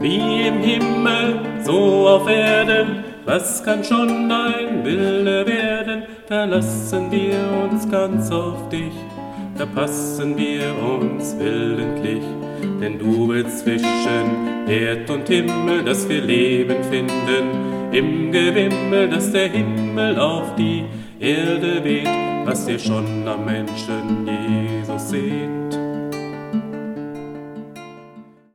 wie im Himmel, so auf Erden. Was kann schon dein Wille werden? Da lassen wir uns ganz auf dich, da passen wir uns willentlich. Denn du willst zwischen Erd und Himmel, dass wir Leben finden im Gewimmel, dass der Himmel auf die Erde weht, was ihr schon am Menschen Jesus seht.